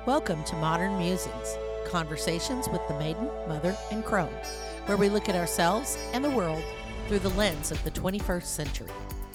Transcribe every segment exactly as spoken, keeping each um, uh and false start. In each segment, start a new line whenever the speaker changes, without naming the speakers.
Welcome to Modern Musings, conversations with the maiden, mother, and crone, where we look at ourselves and the world through the lens of the twenty-first century.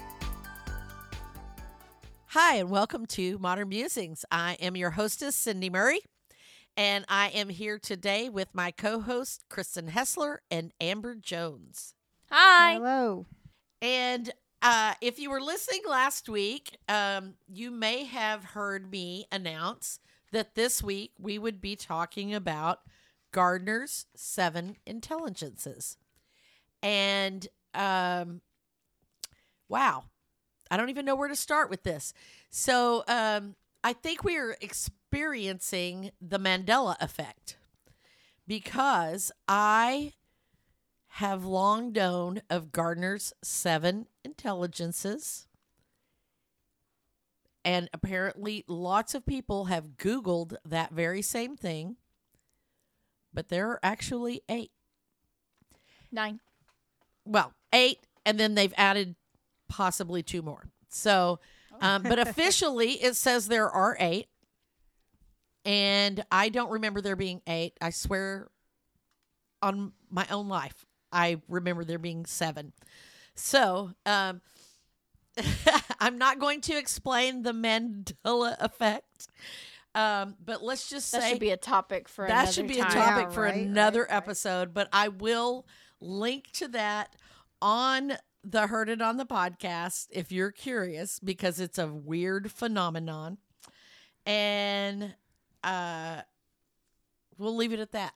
Hi, and welcome to Modern Musings. I am your hostess, Cindy Murray, and I am here today with my co-host, Kristen Hessler and Amber Jones.
Hi.
Hello.
And uh, if you were listening last week, um, you may have heard me announce that this week we would be talking about Gardner's seven intelligences. And um, wow, I don't even know where to start with this. So um, I think we are experiencing the Mandela effect because I have long known of Gardner's seven intelligences. And apparently lots of people have Googled that very same thing. But there are actually eight.
Nine.
Well, eight, and then they've added possibly two more. So, um, but officially it says there are eight. And I don't remember there being eight. I swear on my own life, I remember there being seven. So, um, I'm not going to explain the Mandela effect, um, but let's just say
that should be a topic for
that
another
should be
time.
a topic
Yeah,
for
right,
another
right, right.
episode. But I will link to that on the Heard It on the podcast if you're curious, because it's a weird phenomenon, and uh, we'll leave it at that.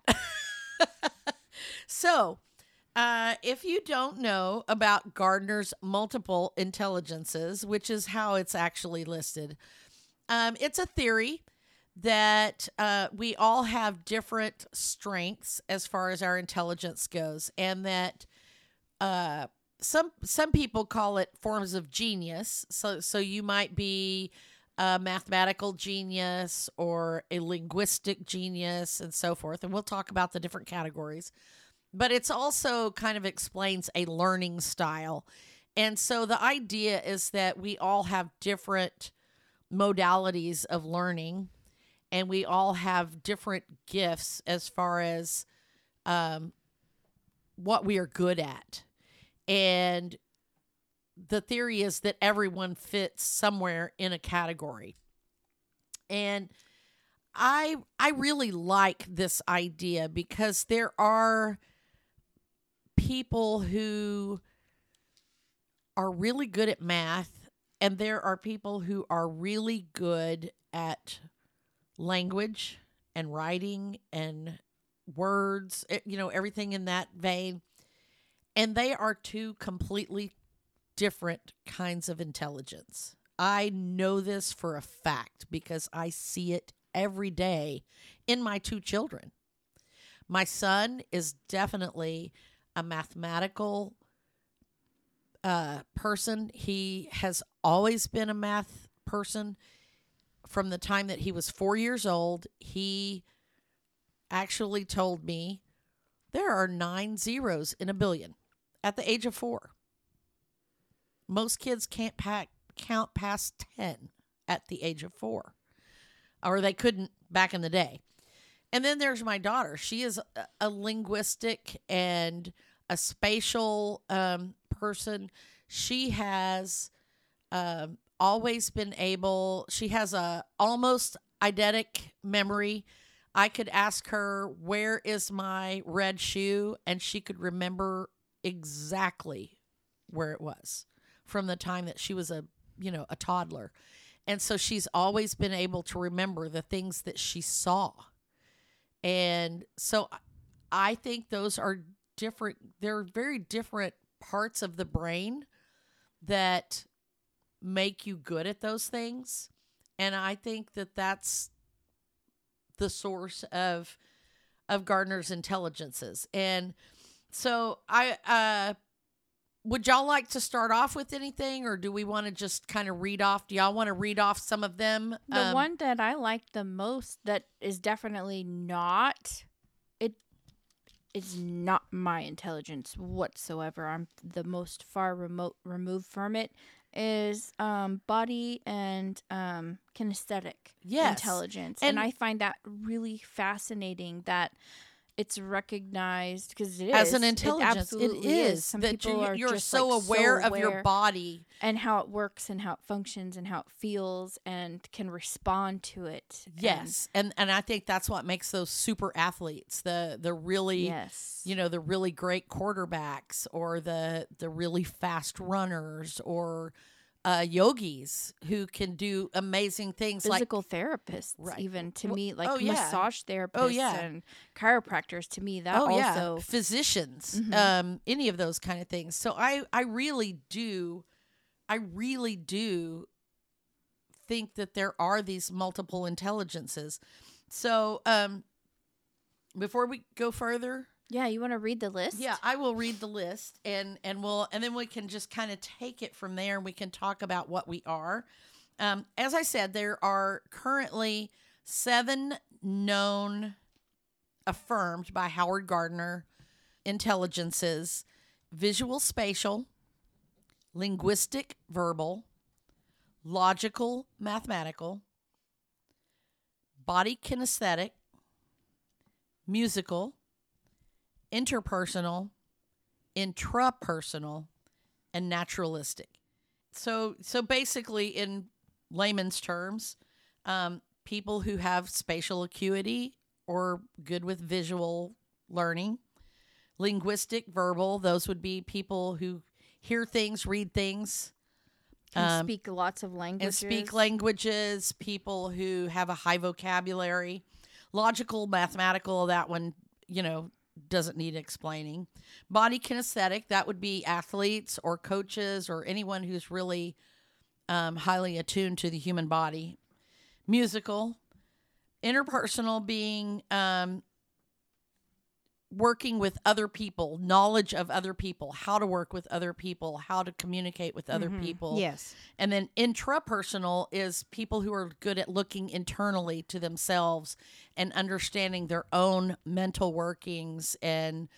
So. Uh, if you don't know about Gardner's multiple intelligences, which is how it's actually listed, um, it's a theory that uh, we all have different strengths as far as our intelligence goes, and that uh, some some people call it forms of genius. So, so you might be a mathematical genius or a linguistic genius, and so forth. And we'll talk about the different categories. But it's also kind of explains a learning style. And so the idea is that we all have different modalities of learning, and we all have different gifts as far as um, what we are good at. And the theory is that everyone fits somewhere in a category. And I I really like this idea because there are people who are really good at math, and there are people who are really good at language and writing and words, you know, everything in that vein. And they are two completely different kinds of intelligence. I know this for a fact because I see it every day in my two children. My son is definitely a mathematical uh, person. He has always been a math person from the time that he was four years old. He actually told me there are nine zeros in a billion at the age of four. Most kids can't pack, count past ten at the age of four, or they couldn't back in the day. And then there's my daughter. She is a, a linguistic and a spatial um, person. She has um, always been able, she has a almost eidetic memory. I could ask her, where is my red shoe? And she could remember exactly where it was from the time that she was a, you know, a toddler. And so she's always been able to remember the things that she saw. And so I think those are different. They're very different parts of the brain that make you good at those things. And I think that that's the source of of Gardner's intelligences. And so I uh, would y'all like to start off with anything, or do we want to just kind of read off? Do y'all want to read off some of them?
The
Um,
one that I like the most that is definitely not it is not my intelligence whatsoever. I'm the most far remote removed from it is um, body and um, kinesthetic
Yes.
intelligence.
And-
And, I find that really fascinating that it's recognized because it is.
As an
It
intelligence, it
absolutely
is.
Some
that
people
you,
are
you're
just
so
like,
aware
so
of your
aware
body.
and how it works and how it functions and how it feels and can respond to it.
Yes. And and I think that's what makes those super athletes, the the really
And yes.
you know, the really great quarterbacks or the the really fast runners or uh, yogis who can do amazing things
Physical
like
therapists,
Right.
even to
Well,
me, like
oh, yeah.
massage therapists
Oh, yeah.
and chiropractors. To me, that
oh yeah,
also
physicians,
Mhm.
um, any of those kind of things. So I I really do, I really do think that there are these multiple intelligences. So um, before we go further,
Yeah, you want to read the list?
yeah, I will read the list and and we'll and then we can just kind of take it from there and we can talk about what we are. Um, as I said, there are currently seven known, affirmed by Howard Gardner, intelligences: visual spatial, linguistic verbal, logical mathematical, body kinesthetic, musical, interpersonal, intrapersonal, and naturalistic. So, so basically, in layman's terms, um, people who have spatial acuity or good with visual learning, linguistic, verbal, those would be people who hear things, read things,
Can
um,
speak lots of
and
languages.
speak languages, people who have a high vocabulary. Logical, mathematical, that one, you know, doesn't need explaining. Body kinesthetic, that would be athletes or coaches or anyone who's really um, highly attuned to the human body. Musical. Interpersonal being um, working with other people, knowledge of other people, how to work with other people, how to communicate with other
Mhm.
people.
Yes.
And then intrapersonal is people who are good at looking internally to themselves and understanding their own mental workings and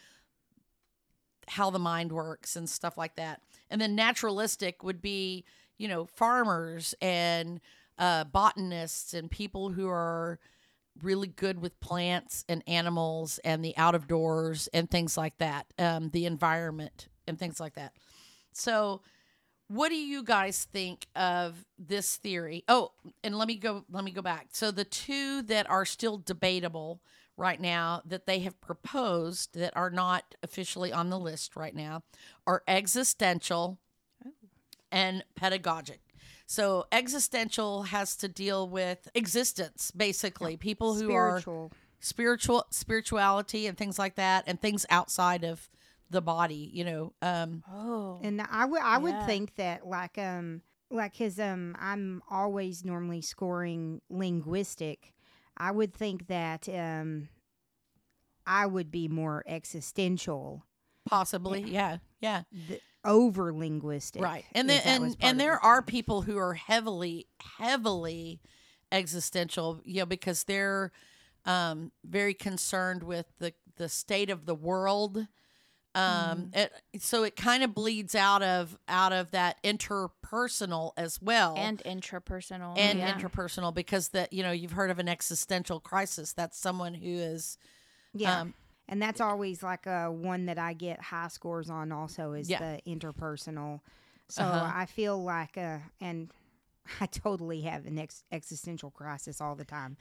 how the mind works and stuff like that. And then naturalistic would be, you know, farmers and uh, botanists and people who are really good with plants and animals and the out of doors and things like that, um, the environment and things like that. So, what do you guys think of this theory? Oh, and let me go. Let me go back. So, the two that are still debatable right now that they have proposed that are not officially on the list right now are existential and pedagogic. So existential has to deal with existence, basically. People who
Spiritual.
are spiritual, spirituality and things like that, and things outside of the body, you know. Um,
Oh.
And I would I would
Yeah.
think that like um like his um I'm always normally scoring linguistic. I would think that um I would be more existential,
possibly, yeah, yeah,
th- over linguistic.
right. And
if
then
that was
and
part
and
of
there
the
are
thing.
people who are heavily, heavily existential, you know, because they're um, very concerned with the the state of the world. Um, it, so it kind of bleeds out of out of that interpersonal as well,
And intrapersonal.
and
yeah.
interpersonal, because that, you know, you've heard of an existential crisis. That's someone who is
Yeah.
um,
And that's always like a one that I get high scores on also is
Yeah.
the interpersonal. So
Uh-huh.
I feel like uh and I totally have an ex- existential crisis all the time.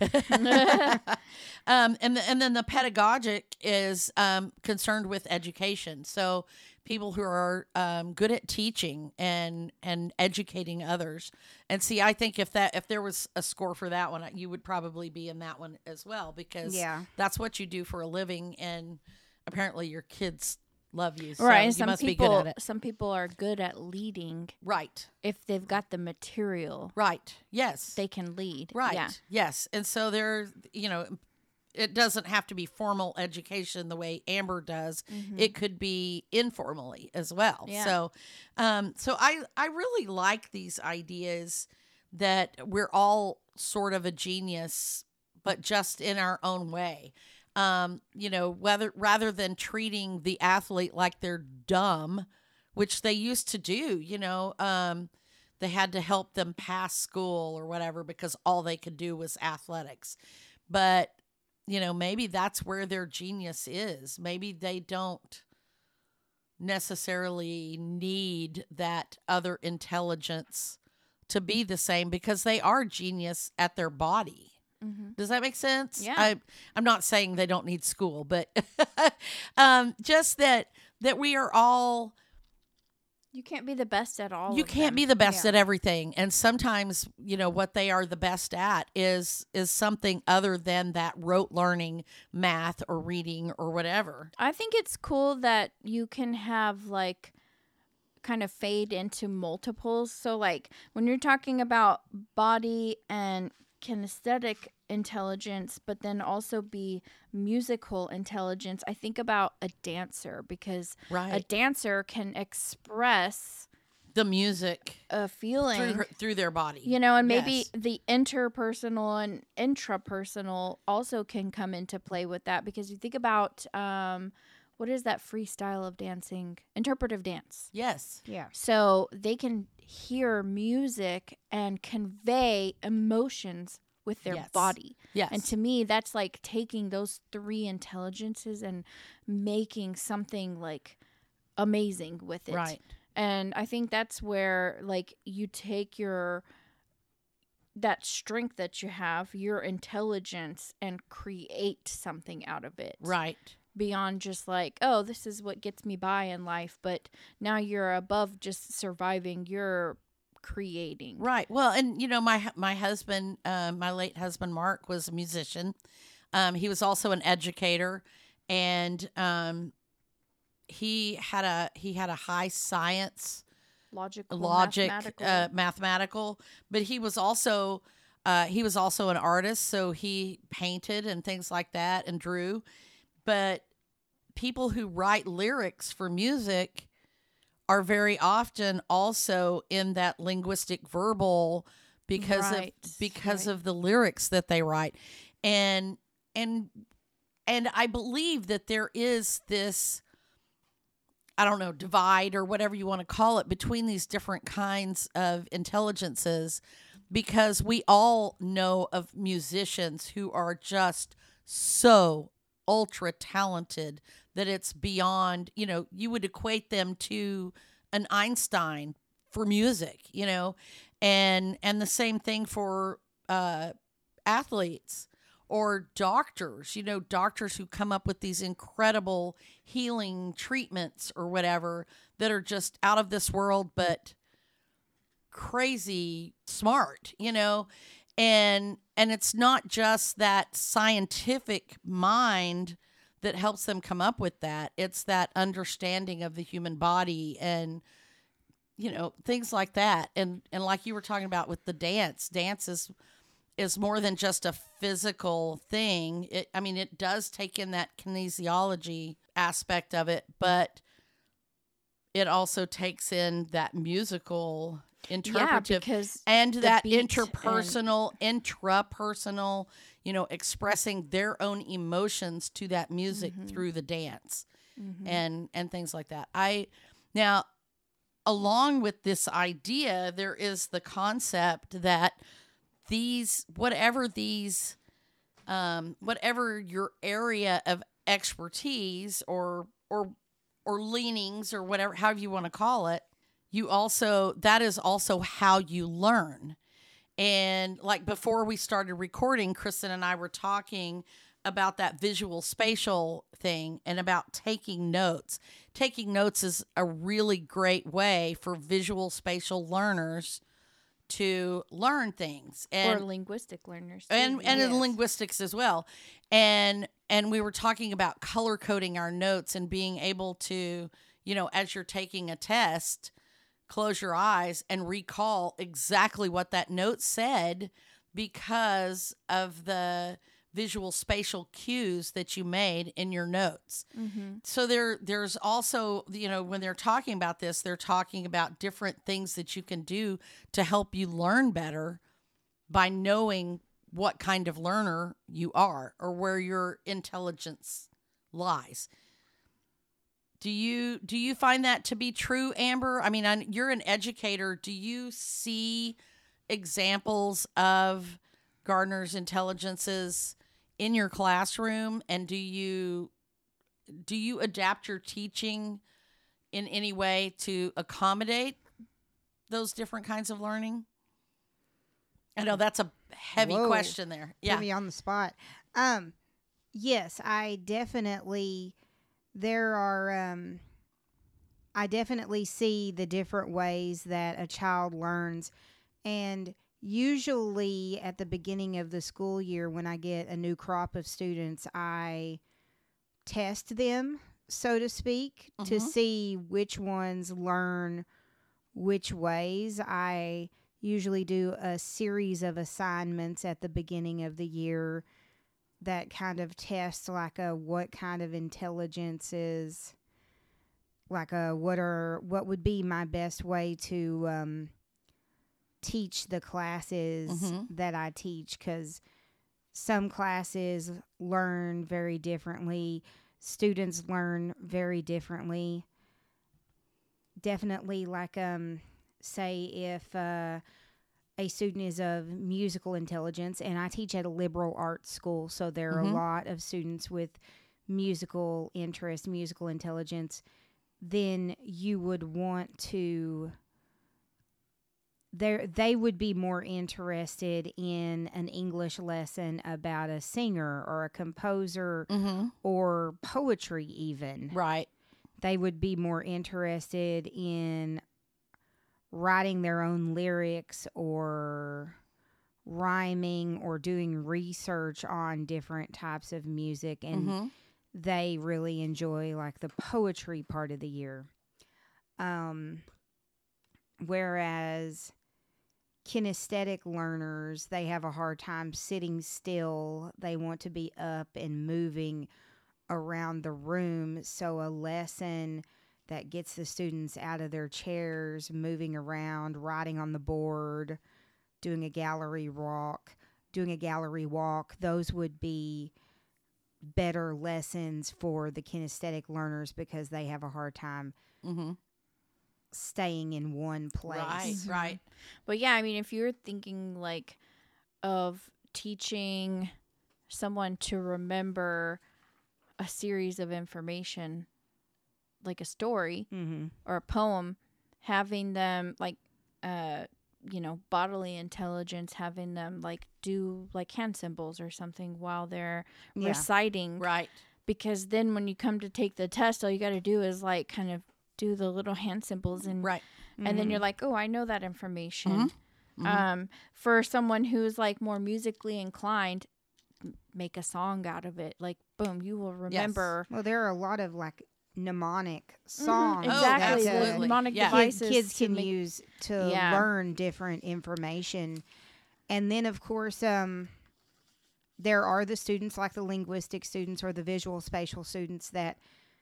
um, and the, and then the pedagogic is um, concerned with education. So people who are um, good at teaching and and educating others. And see, I think if that if there was a score for that one, you would probably be in that one as well, because
Yeah.
that's what you do for a living, and apparently your kids love you. So
Right.
you
And some
must be
people,
good at it.
some people are good at leading
Right.
if they've got the material.
Right. Yes.
They can lead.
Right.
Yeah.
Yes. And so there, you know, it doesn't have to be formal education the way Amber does. It could be informally as well.
Yeah.
So, um, so I, I really like these ideas that we're all sort of a genius, but just in our own way. Um, you know, whether rather than treating the athlete like they're dumb, which they used to do, you know, um, they had to help them pass school or whatever because all they could do was athletics. But, you know, maybe that's where their genius is. Maybe they don't necessarily need that other intelligence to be the same because they are genius at their body.
Mm-hmm.
Does that make sense?
Yeah.
I, I'm not saying they don't need school, but um, just that that we are all.
You can't be the best at all.
You
of
can't
them.
be the best
Yeah.
at everything, and sometimes you know what they are the best at is is something other than that rote learning, math or reading or whatever.
I think it's cool that you can have like kind of fade into multiples. So like when you're talking about body and kinesthetic intelligence, but then also be musical intelligence, I think about a dancer because a
Right,
dancer can express
the music
a feeling
through her, through their body.
you know, and maybe
Yes.
the interpersonal and intrapersonal also can come into play with that because you think about um what is that freestyle of dancing? Interpretive dance.
Yes.
Yeah.
So they can hear music and convey emotions with their
Yes.
body.
Yes.
And to me, that's like taking those three intelligences and making something like amazing with it.
Right.
And I think that's where like you take your that strength that you have, your intelligence, and create something out of it.
Right.
Beyond just like, oh, this is what gets me by in life, but now you're above just surviving, you're creating.
Right. Well, and you know, my my husband, uh, my late husband Mark, was a musician. Um, he was also an educator, and um, he had a he had a high science
Logical,
logic,
mathematical.
uh, mathematical, but he was also uh, he was also an artist, so he painted and things like that and drew. But people who write lyrics for music are very often also in that linguistic verbal because
Right,
of because
right.
of the lyrics that they write. And and and I believe that there is this, I don't know, divide or whatever you want to call it between these different kinds of intelligences, because we all know of musicians who are just so ultra talented that it's beyond, you know, you would equate them to an Einstein for music, you know, and and the same thing for uh, athletes or doctors, you know, doctors who come up with these incredible healing treatments or whatever that are just out of this world, but crazy smart, you know, and and it's not just that scientific mind that helps them come up with that. It's that understanding of the human body and, you know, things like that. And and like you were talking about with the dance, dance is is more than just a physical thing. It, I mean, it does take in that kinesiology aspect of it, but it also takes in that musical
Yeah,
interpretive
because
and
the
that
beat and-
interpersonal, intrapersonal, you know, expressing their own emotions to that music
Mm-hmm.
through the dance
Mhm.
and and things like that. I now along with this idea, there is the concept that these whatever these um, whatever your area of expertise or or or leanings or whatever, however you want to call it, you also that is also how you learn. And like before we started recording, Kristen and I were talking about that visual spatial thing and about taking notes. Taking notes is a really great way for visual spatial learners to learn things. And
or linguistic learners. too,
and and in
Yes.
linguistics as well. And and we were talking about color coding our notes and being able to, you know, as you're taking a test, close your eyes and recall exactly what that note said because of the visual spatial cues that you made in your notes.
Mm-hmm.
So there there's also, you know, when they're talking about this, they're talking about different things that you can do to help you learn better by knowing what kind of learner you are or where your intelligence lies. Do you do you find that to be true, Amber? I mean, I, you're an educator. Do you see examples of Gardner's intelligences in your classroom, and do you do you adapt your teaching in any way to accommodate those different kinds of learning? I know that's a heavy
Whoa.
question there. Yeah.
Put me on the spot. Um, yes, I definitely. There are. Um, I definitely see the different ways that a child learns, and usually at the beginning of the school year, when I get a new crop of students, I test them, so to speak, to
Mhm.
see which ones learn which ways. I usually do a series of assignments at the beginning of the year that kind of test like a what kind of intelligence is like a what are what would be my best way to um, teach the classes
Mhm.
that I teach, because some classes learn very differently. Students learn very differently. Definitely, like um, say if uh, a student is of musical intelligence, and I teach at a liberal arts school, so there are
Mhm.
a lot of students with musical interest, musical intelligence, then you would want to there they would be more interested in an English lesson about a singer or a composer
Mm-hmm.
or poetry even.
Right.
They would be more interested in writing their own lyrics or rhyming or doing research on different types of music, and
Mm-hmm.
they really enjoy like the poetry part of the year. Um, whereas kinesthetic learners, they have a hard time sitting still. They want to be up and moving around the room. So a lesson that gets the students out of their chairs, moving around, writing on the board, doing a gallery walk, doing a gallery walk, those would be better lessons for the kinesthetic learners because they have a hard time
Mm-hmm.
staying in one place.
Right.
Mhm.
Right.
But yeah, I mean, if you're thinking like of teaching someone to remember a series of information, like a story
Mm-hmm.
or a poem, having them like, uh, you know, bodily intelligence, having them like do like hand symbols or something while they're
Yeah.
reciting.
Right.
Because then when you come to take the test, all you got to do is like kind of do the little hand symbols and
Right.
and then you're
Mhm.
like, oh, I know that information.
Mhm. Mhm.
Um, for someone who's like more musically inclined, m- make a song out of it. Like, boom, you will remember.
Well, there are a lot of like mnemonic songs
Mhm, exactly,
that,
the
uh,
absolutely.
mnemonic
Yeah.
kid-
devices
kids
to
can
make-
use to
Yeah.
learn different information. And then, of course, um, there are the students like the linguistic students or the visual spatial students that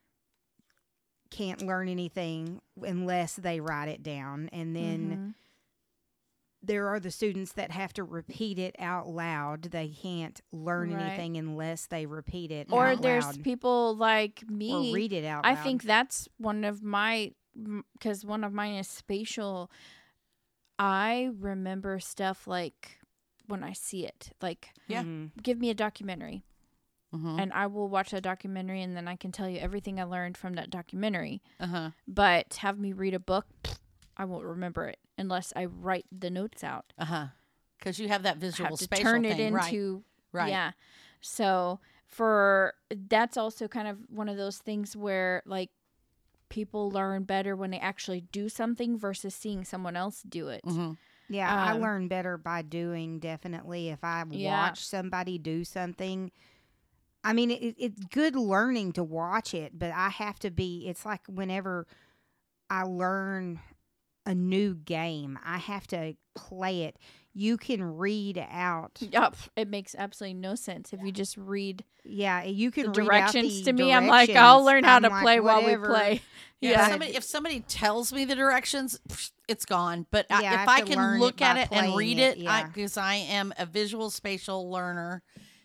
can't learn anything unless they write it down. And then
Mhm.
there are the students that have to repeat it out loud. They can't learn
Right.
anything unless they repeat it
Or
out
there's
loud
people like me.
or read it out
I
loud.
think that's one of my, because one of mine is spatial. I remember stuff like when I see it. Like,
Yeah.
Mhm.
give me a documentary.
Mm-hmm.
And I will watch that documentary and then I can tell you everything I learned from that documentary.
Uh-huh.
But have me read a book, I won't remember it unless I write the notes out.
Uh-huh. Because you have that
I
visual
have to
spatial
turn it
thing. Right.
into
Right.
yeah. So for that's also kind of one of those things where like people learn better when they actually do something versus seeing someone else do it.
Mm-hmm.
Yeah, I
Um,
learn better by doing, definitely. If I
Yeah.
watch somebody do something, I mean, it, it's good learning to watch it, but I have to be, it's like whenever I learn a new game, I have to play it. You can read out,
Yup, it makes absolutely no sense if you just read
yeah, you can
the
read
directions
out
to
the
me. I'm like, I'll
directions.
learn how
I'm
to
like,
play while we
whatever.
play.
Yeah.
Yeah.
If somebody, if somebody tells me the directions, psh, it's gone. But I,
Yeah, I
if
have
I
to
can
learn it
look at
by
it and
playing
read
it,
it,
yeah.
because I, am a visual spatial learner,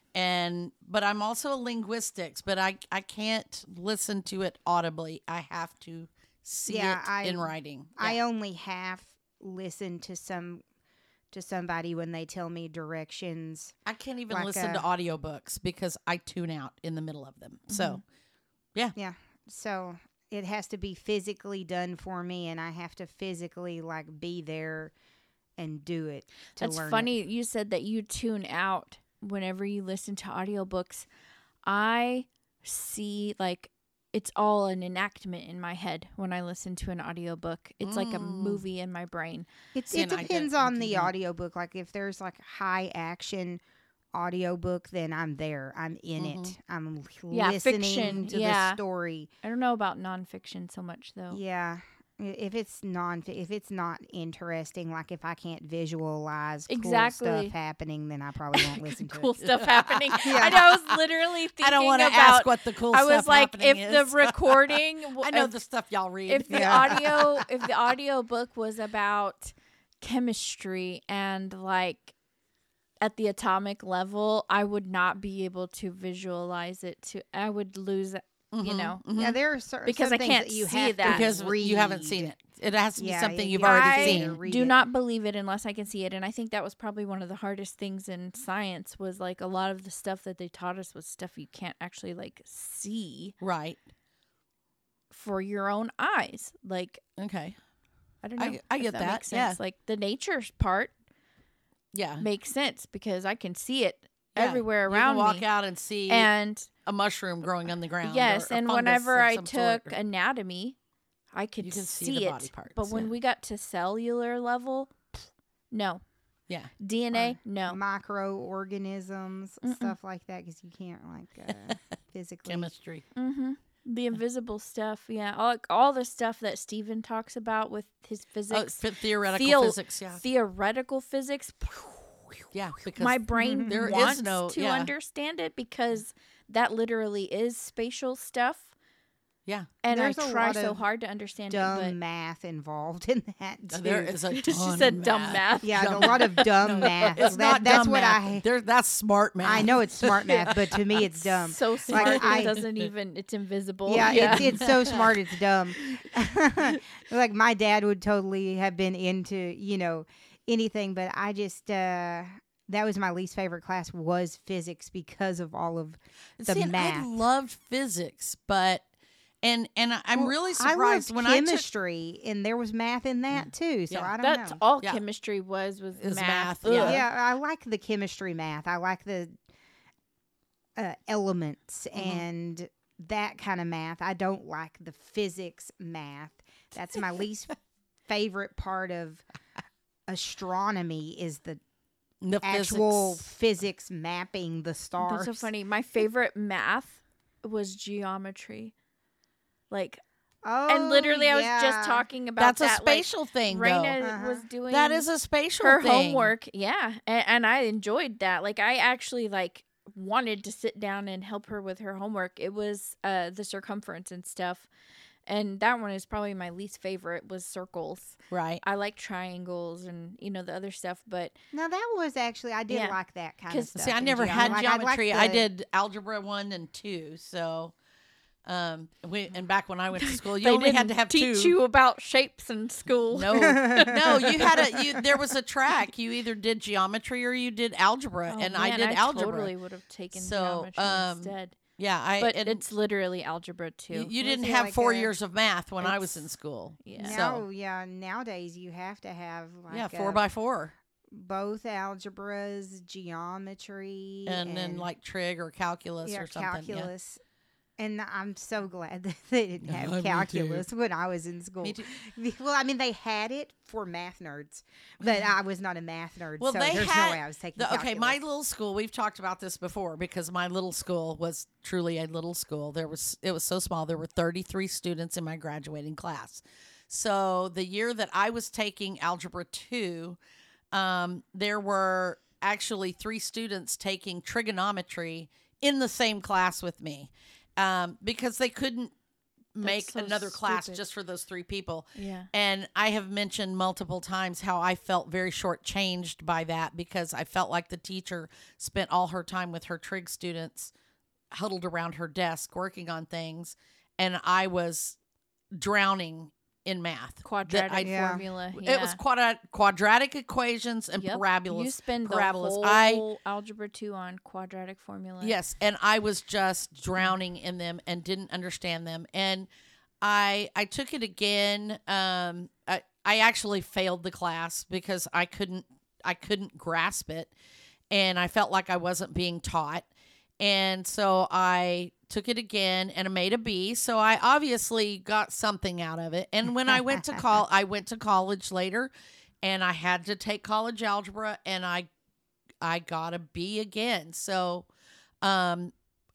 and but I'm also a linguistics, but I I can't listen to it audibly. I have to see
Yeah,
it
I-
in writing.
I
Yeah.
only half listen to some to somebody when they tell me directions.
I can't even
like
listen
a-
to audiobooks because I tune out in the middle of them. So,
Yeah, so it has to be physically done for me, and I have to physically like be there and do it. To
That's
learn it.
funny. You said that you tune out whenever you listen to audiobooks. I see like it's all an enactment in my head when I listen to an audiobook. It's like a
Mm.
movie in my brain.
It,
See,
it
and I
depends
don't- I
on
do
the
that.
audiobook. Like if there's like high action audiobook, then I'm there. I'm in
Mhm.
it. I'm
Yeah,
listening
fiction,
to
yeah.
the story.
I don't know about nonfiction so much though.
Yeah. I- If it's non, if it's not interesting, like if I can't visualize cool
Exactly.
stuff happening, then I probably won't listen to
Cool
it.
stuff happening.
Yeah.
I know. I was literally thinking
I don't want to
about.
ask what the cool
I
stuff
was like, if
happening
the
is.
recording,
I know
if,
the stuff y'all read.
if the
Yeah.
audio, if the audio book was about chemistry and like at the atomic level, I would not be able to visualize it. To I would lose it. You
Mhm,
know,
mhm.
Yeah, there are certain
Because
some
I
things
can't
that you
see
have
that.
to
because
read.
you haven't seen it. It has to be
Yeah,
something
you
you've
have to
already
see
I
it or
seen.
read
do
it.
not believe it unless I can see it, and I think that was probably one of the hardest things in science. Was like a lot of the stuff that they taught us was stuff you can't actually like see
Right.
for your own eyys. Like
Okay.
I don't know.
I- I
if
get
that.
that,
Makes sense.
yeah.
Like the nature part
Yeah.
makes sense because I can see it
Yeah.
everywhere
You
around
can walk
me.
out and see
And
a mushroom growing on the ground.
yes,
or a
and
fungus
whenever
of
I
some
took
sort.
anatomy, I could
You can see
see,
the
it.
body parts,
but when
yeah.
we got to cellular level, no.
Yeah.
D N A,
Or
no.
microorganisms,
Mm-mm.
stuff like that, because you can't like uh, physically.
Chemistry.
Mm-hmm. The invisible stuff, yeah. All, like, all the stuff that Stephen talks about with his
Oh,
physics,
f- theoretical
Theo-
physics. Yeah.
theoretical physics.
Yeah. Because
My brain
there is
wants
no-
to
yeah.
understand it because that literally is spatial stuff.
yeah.
And
There's
I
a
try
lot
so
of
hard to understand
Dumb
it, but
math involved in that
Uh,
too.
There is a ton
she said
of
dumb
math.
math.
yeah,
dumb
a lot of dumb math.
It's
That-
not
that's
dumb
what
math.
I.
There, that's smart math.
I know it's smart math, but to me it's dumb.
So smart
I-
it doesn't even it's invisible.
Yeah, It's, it's so smart it's dumb. Like my dad would totally have been into, you know, anything, but I just uh that was my least favorite class was physics because of all of the
See, and
math.
I loved physics, but and and I- I'm
Well,
really
I
surprised
loved
when I took
chemistry, and there was math in that too. So
Yeah.
I don't
That's
know.
all
Yeah.
chemistry was was
Is
math.
math, yeah.
Ugh.
Yeah, I like the chemistry math. I like the uh, elements
Mhm.
and that kind of math. I don't like the physics math. That's my least favorite part of astronomy is the
the
actual
physics.
physics mapping the stars.
That's so funny. My favorite math was geometry. Like
Oh,
and literally I was
yeah.
just talking about
That's a
that. like,
spatial thing,
Raina
though.
Uh-huh.
was doing
That is a spatial
her
thing.
homework. Yeah. And, and I enjoyed that. Like I actually like wanted to sit down and help her with her homework. It was uh the circumference and stuff. And that one is probably my least favorite was circles.
Right.
I like triangles and you know the other stuff, but
Now that was actually I did
Yeah.
like that kind of
'Cause-
stuff.
See, I
in
never had
geometry. Like, I liked
geometry. I
the-
did algebra one and two. So, um, we and back when I went to school, you
they
only had
didn't
to have
teach
two.
you about shapes in school.
No, no, you had a. You, there was a track. You either did geometry or you did algebra,
Oh,
and I
man,
did algebra.
Totally would have taken
So,
geometry
um,
instead.
Yeah, I.
But
and
it's literally algebra too.
you, you
Was
didn't
it
have
like
four
a-
years of math when I was
It's-
in school.
yeah.
So
Now, yeah, nowadays you have to have like
yeah, four
uh,
by four,
both algebras, geometry,
and, then like trig or calculus
yeah,
or something.
calculus. And I'm so glad that they didn't
Me
have
too.
calculus when I was in school.
Me too.
Well, I mean, they had it for math nerds, but I was not a math nerd,
Well,
so
they
there's
had
no way I was taking
The, okay, my
calculus.
little school. We've talked about this before because my little school was truly a little school. There was it was so small. There were thirty-three students in my graduating class. So the year that I was taking algebra two, um, there were actually three students taking trigonometry in the same class with me um, because they couldn't make
so
another class
stupid.
just for those three people.
Yeah.
And I have mentioned multiple times how I felt very shortchanged by that because I felt like the teacher spent all her time with her trig students huddled around her desk working on things, and I was drowning in math.
Quadratic
I,
Yeah.
formula. Yeah.
It was quadrat- quadratic equations and
Yep.
parabolas.
You spend the
parabolas.
whole
I
algebra two on quadratic formula.
Yes, and I was just drowning in them and didn't understand them. And I I took it again. Um, I I actually failed the class because I couldn't I couldn't grasp it, and I felt like I wasn't being taught. And so I took it again and I made a B. So I obviously got something out of it. And when I went to col, I went to college later, and I had to take college algebra, and I I got a B again. So um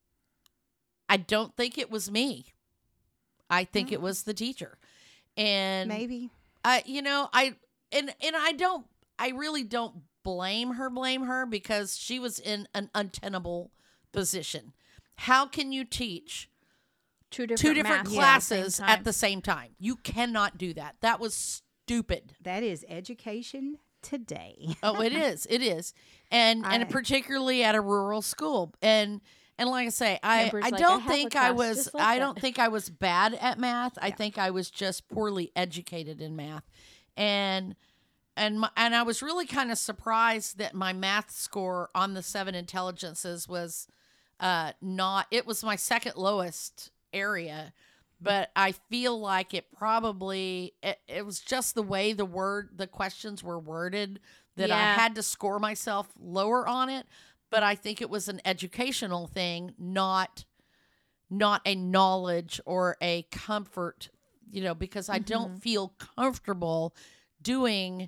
I don't think it was me. I think it was the teacher. And
Maybe.
I you know, I and and I don't I really don't blame her blame her because she was in an untenable position. How can you teach
Two different,
two different
maths
classes
at
at the same time? You cannot do that. That was stupid.
That is education today.
Oh, it is. It is. And
I-
and particularly at a rural school. And and like I say, I,
Amber's
I
like,
don't
"I have a
think I
class
was
just like
I
that."
don't think I was bad at math. I
Yeah.
think I was just poorly educated in math. And and my, and I was really kind of surprised that my math score on the seven intelligences was uh not it was my second lowest area, but I feel like it probably it, it was just the way the word the questions were worded that I
Yeah.
had to score myself lower on it. But I think it was an educational thing, not not a knowledge or a comfort, you know, because I don't feel comfortable doing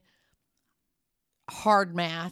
hard math,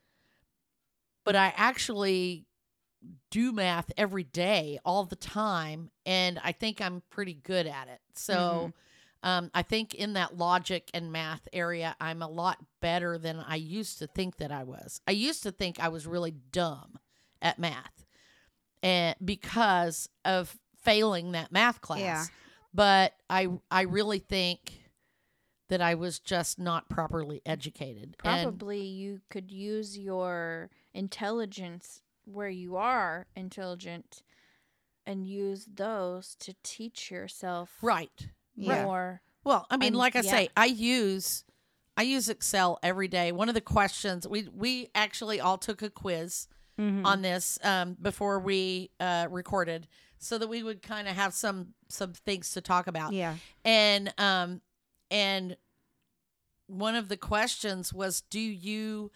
but I actually do math every day, all the time, and I think I'm pretty good at it. So um, I think in that logic and math area, I'm a lot better than I used to think that I was. I used to think I was really dumb at math, and because of failing that math class.
Yeah.
But I I really think that I was just not properly educated. And
Probably you could use your intelligence where you are intelligent and use those to teach yourself
right.
Yeah.
more.
Well, I mean,
And-
like I
yeah.
say, I use I use Excel every day. One of the questions we we actually all took a quiz
Mhm.
on this um, before we uh, recorded, so that we would kind of have some some things to talk about.
Yeah.
And um and one of the questions was, do you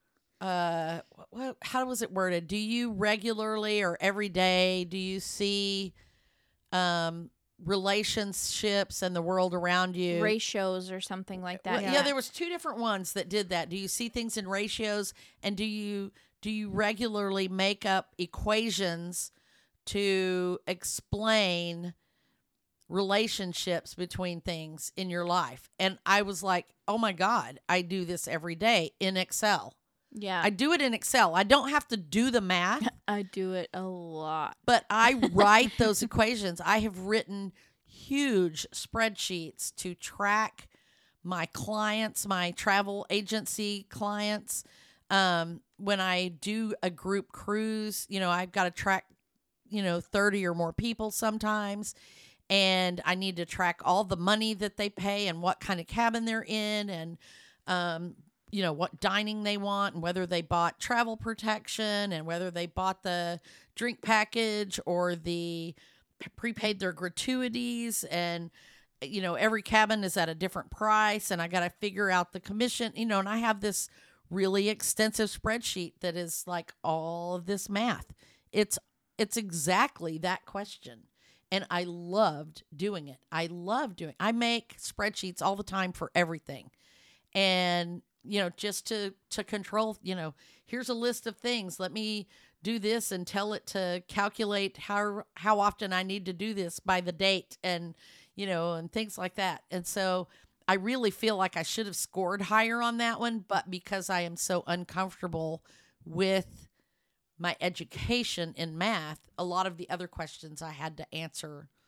uh what, how was it worded? Do you regularly or every day do you see um relationships and the world around you?
Ratios or something like that.
Well, yeah.
Yeah.
there was two different ones that did that. Do you see things in ratios, and do you do you regularly make up equations to explain relationships between things in your life? And I was like, "Oh my god, I do this every day in Excel."
Yeah.
I do it in Excel. I don't have to do the math,
I do it a lot.
but I write those equations. I have written huge spreadsheets to track my clients, my travel agency clients. Um, when I do a group cruise, you know, I've got to track, you know, thirty or more people sometimes. And I need to track all the money that they pay and what kind of cabin they're in, and, um, you know, what dining they want, and whether they bought travel protection, and whether they bought the drink package or the prepaid their gratuities. And, you know, every cabin is at a different price, and I got to figure out the commission, you know, and I have this really extensive spreadsheet that is like all of this math. It's, it's exactly that question. And I loved doing it. I love doing I make spreadsheets all the time for everything. And, you know, just to, to control, you know, here's a list of things. Let me do this and tell it to calculate how, how often I need to do this by the date, and, you know, and things like that. And so I really feel like I should have scored higher on that one, but because I am so uncomfortable with my education in math, a lot of the other questions I had to answer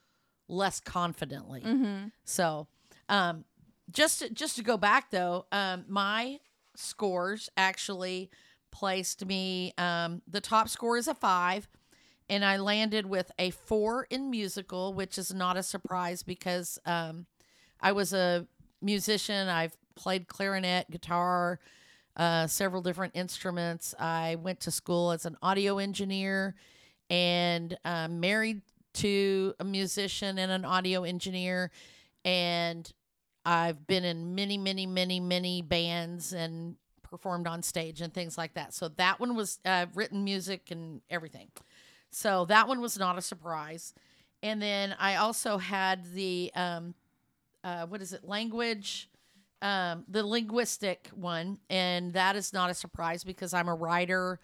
less confidently.
Mm-hmm.
So, um, just to, just to go back though, um, my scores actually placed me. Um, the top score is a five, and I landed with a four in musical, which is not a surprise because um, I was a musician. I've played clarinet, guitar, uh, several different instruments. I went to school as an audio engineer, and uh, married to a musician and an audio engineer, and I've been in many, many, many, many bands and performed on stage and things like that. So that one was uh, written music and everything. So that one was not a surprise. And then I also had the, um, uh, what is it, language, um, the linguistic one. And that is not a surprise because I'm a writer.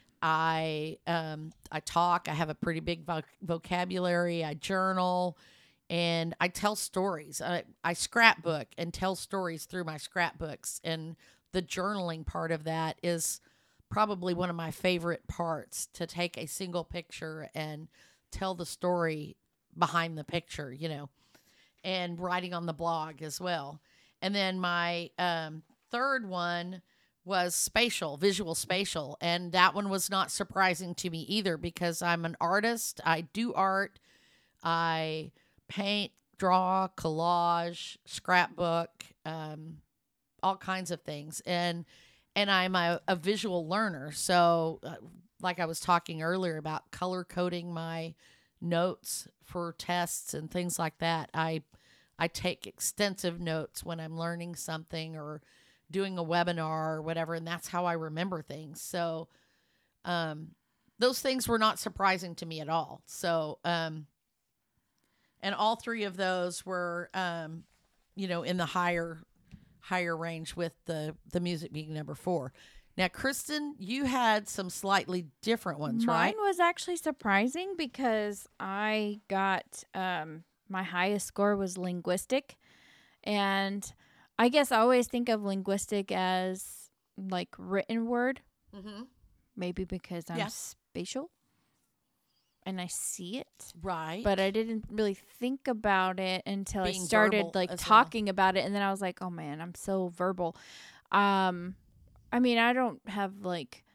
I um, I talk. I have a pretty big vo- vocabulary. I journal. And I tell stories. I, I scrapbook and tell stories through my scrapbooks. And the journaling part of that is probably one of my favorite parts, to take a single picture and tell the story behind the picture, you know, and writing on the blog as well. And then my um, third one was spatial, visual spatial. And that one was not surprising to me either because I'm an artist. I do art. I paint, draw, collage, scrapbook, um, all kinds of things. And and I'm a, a visual learner. So uh, like I was talking earlier about color coding my notes for tests and things like that. I I take extensive notes when I'm learning something or doing a webinar or whatever, and that's how I remember things. So um, those things were not surprising to me at all. So um and all three of those were, um, you know, in the higher, higher range, with the, the music being number four. Now, Kristen, you had some slightly different ones,
Mine
right?
was actually surprising because I got um, my highest score was linguistic, and I guess I always think of linguistic as like written word,
Mm-hmm.
maybe because I'm
Yeah.
spatial and I see it.
Right.
But I didn't really think about it until
Being
I started
verbal
like
as well.
talking about it, and then I was like, "Oh man, I'm so verbal." Um, I mean, I don't have like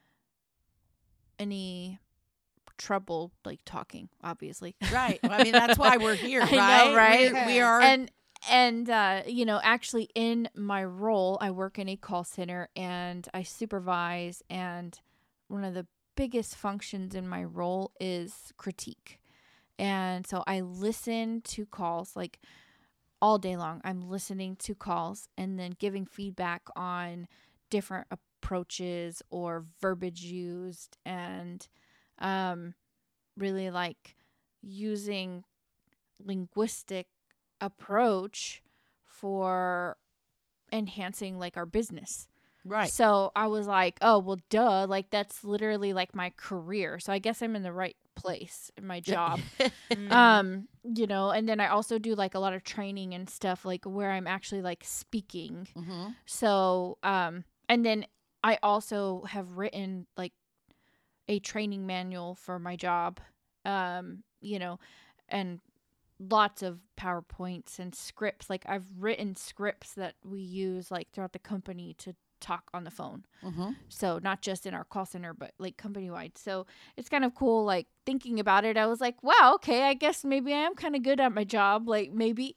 any trouble like talking, obviously.
Right. Well, I mean, that's why we're here,
I know,
right?
right?
We're, we are.
And and uh, you know, actually, in my role, I work in a call center and I supervise. And one of the biggest functions in my role is critique. And so I listen to calls like all day long. I'm listening to calls and then giving feedback on different approaches or verbiage used, and um, really like using linguistic approach for enhancing like our business.
right.
So I was like, oh, well, duh. Like, that's literally like my career. So I guess I'm in the right place in my job.
Mm.
um, you know, and then I also do like a lot of training and stuff, like where I'm actually like speaking.
Mm-hmm.
So, um, and then I also have written like a training manual for my job, um, you know, and lots of PowerPoints and scripts. Like, I've written scripts that we use like throughout the company to talk on the phone.
Mm-hmm.
So not just in our call center, but like company wide. So it's kind of cool. Like, thinking about it, I was like, wow, okay, I guess maybe I am kind of good at my job. Like, maybe,